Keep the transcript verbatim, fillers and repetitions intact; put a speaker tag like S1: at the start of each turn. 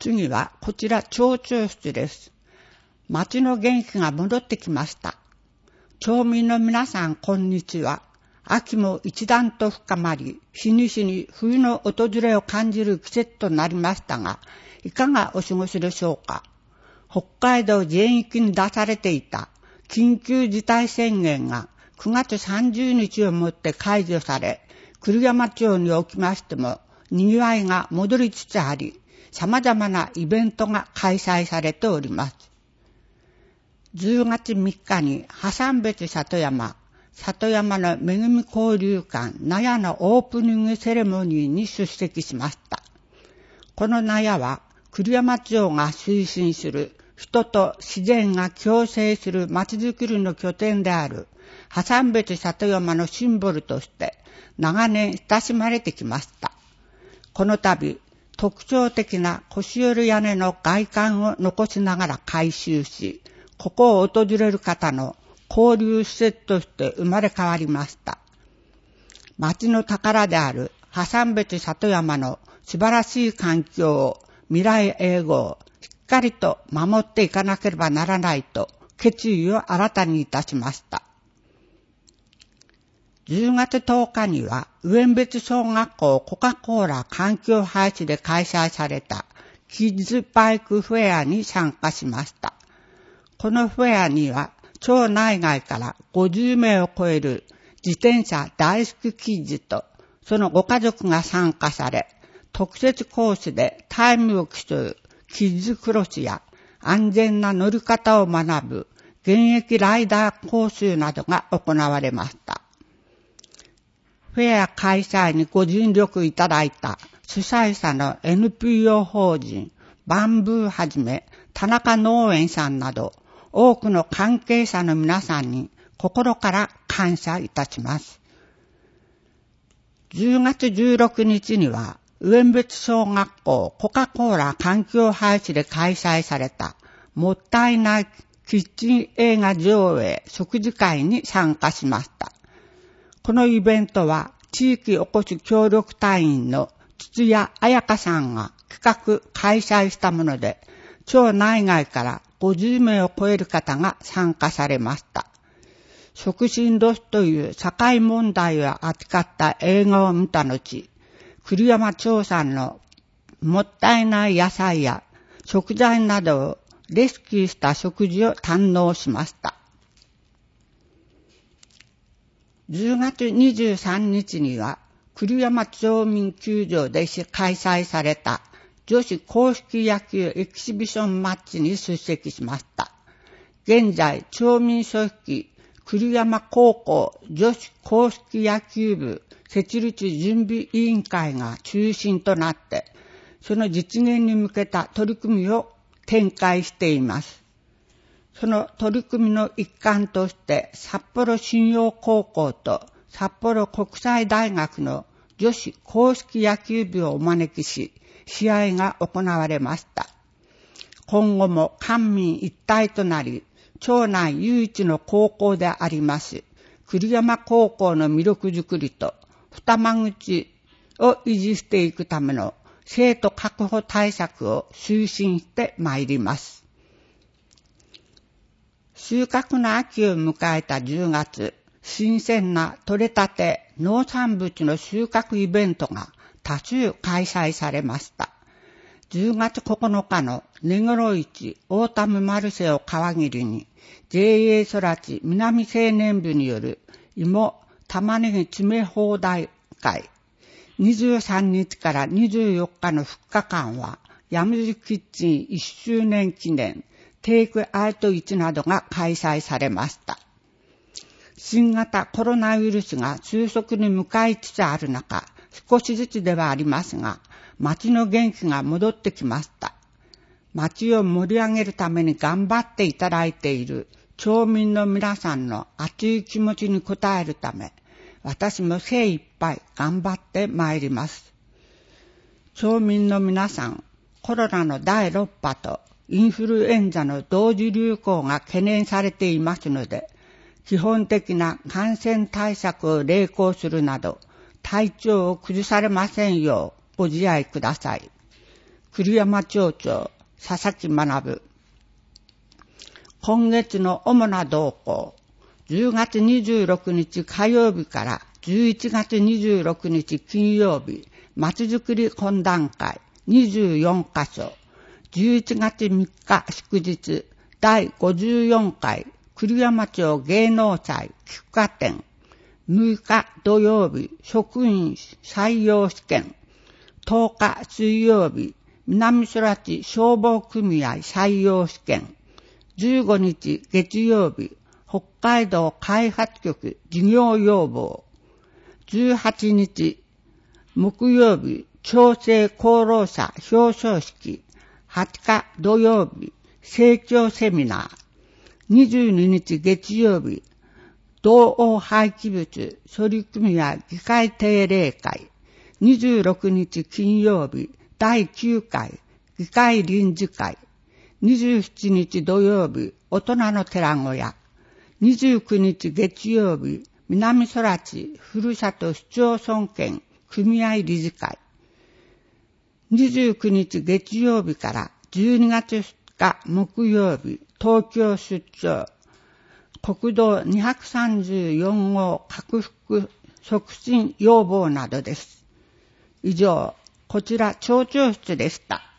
S1: 次はこちら町長室です。町の元気が戻ってきました。町民の皆さん、こんにちは。秋も一段と深まり、日に日に冬の訪れを感じる季節となりましたが、いかがお過ごしでしょうか。北海道全域に出されていた緊急事態宣言がくがつさんじゅうにちをもって解除され、栗山町におきましても、賑わいが戻りつつあり、様々なイベントが開催されております。じゅうがつみっかに破産別里山、里山の恵み交流館納屋のオープニングセレモニーに出席しました。この納屋は栗山町が推進する人と自然が共生する町づくりの拠点である破産別里山のシンボルとして長年親しまれてきました。この度、特徴的な腰寄り屋根の外観を残しながら改修し、ここを訪れる方の交流施設として生まれ変わりました。町の宝である破産別里山の素晴らしい環境を未来永劫しっかりと守っていかなければならないと決意を新たにいたしました。じゅうがつとおかには、上別小学校コカ・コーラ環境配置で開催されたキッズバイクフェアに参加しました。このフェアには、町内外からごじゅうめいを超える自転車大好きキッズとそのご家族が参加され、特設コースでタイムを競うキッズクロスや安全な乗り方を学ぶ現役ライダー講習などが行われました。フェア開催にご尽力いただいた主催者の エヌピーオー 法人バンブーはじめ田中農園さんなど多くの関係者の皆さんに心から感謝いたします。じゅうがつじゅうろくにちには上別小学校コカ・コーラ環境配置で開催されたもったいないキッチン映画上映食事会に参加しました。このイベントは地域おこし協力隊員の土屋彩香さんが企画開催したもので、町内外からごじゅうめいを超える方が参加されました。食品ロスという社会問題を扱った映画を見た後、栗山町産のもったいない野菜や食材などをレスキューした食事を堪能しました。じゅうがつにじゅうさんにちには栗山町民球場で開催された女子硬式野球エキシビションマッチに出席しました。現在、町民組織栗山高校女子硬式野球部設立準備委員会が中心となって、その実現に向けた取り組みを展開しています。その取り組みの一環として、札幌信用高校と札幌国際大学の女子硬式野球部をお招きし、試合が行われました。今後も官民一体となり、町内唯一の高校であります栗山高校の魅力づくりと二間口を維持していくための生徒確保対策を推進してまいります。収穫の秋を迎えたじゅうがつ、新鮮な採れたて農産物の収穫イベントが多数開催されました。じゅうがつここのかの根室市オータムマルセを皮切りに ジェーエー 育ち南青年部による芋玉ねぎ詰め放題会、にじゅうさんにちからにじゅうよっかのふつかかんはやむじキッチンいっしゅうねん記念テイクアウト市などが開催されました。新型コロナウイルスが収束に向かいつつある中、少しずつではありますが、町の元気が戻ってきました。町を盛り上げるために頑張っていただいている町民の皆さんの熱い気持ちに応えるため、私も精一杯頑張ってまいります。町民の皆さん、コロナのだいろっぱとインフルエンザの同時流行が懸念されていますので、基本的な感染対策を励行するなど、体調を崩されませんようご自愛ください。 栗山町長、佐々木学。今月の主な動向。じゅうがつにじゅうろくにち火曜日からじゅういちがつにじゅうろくにち金曜日、まちづくり懇談会にじゅうよんかしょ。じゅういちがつみっか祝日、だいごじゅうよんかい栗山町芸能祭菊花展。むいか土曜日、職員採用試験。とおか水曜日、南空地消防組合採用試験。じゅうごにち月曜日、北海道開発局事業要望。じゅうはちにち木曜日、調整功労者表彰式。はつか土曜日、成長セミナー。にじゅうににち月曜日、同欧廃棄物処理組合議会定例会。にじゅうろくにち金曜日、だいきゅうかい議会臨時会。にじゅうしちにち土曜日、大人の寺小屋。にじゅうくにち月曜日、南空地ふるさと市町村権組合理事会。にじゅうくにち月曜日からじゅうにがつふつか木曜日、東京出張。国道にひゃくさんじゅうよんごう拡幅促進要望などです。以上、こちら町長室でした。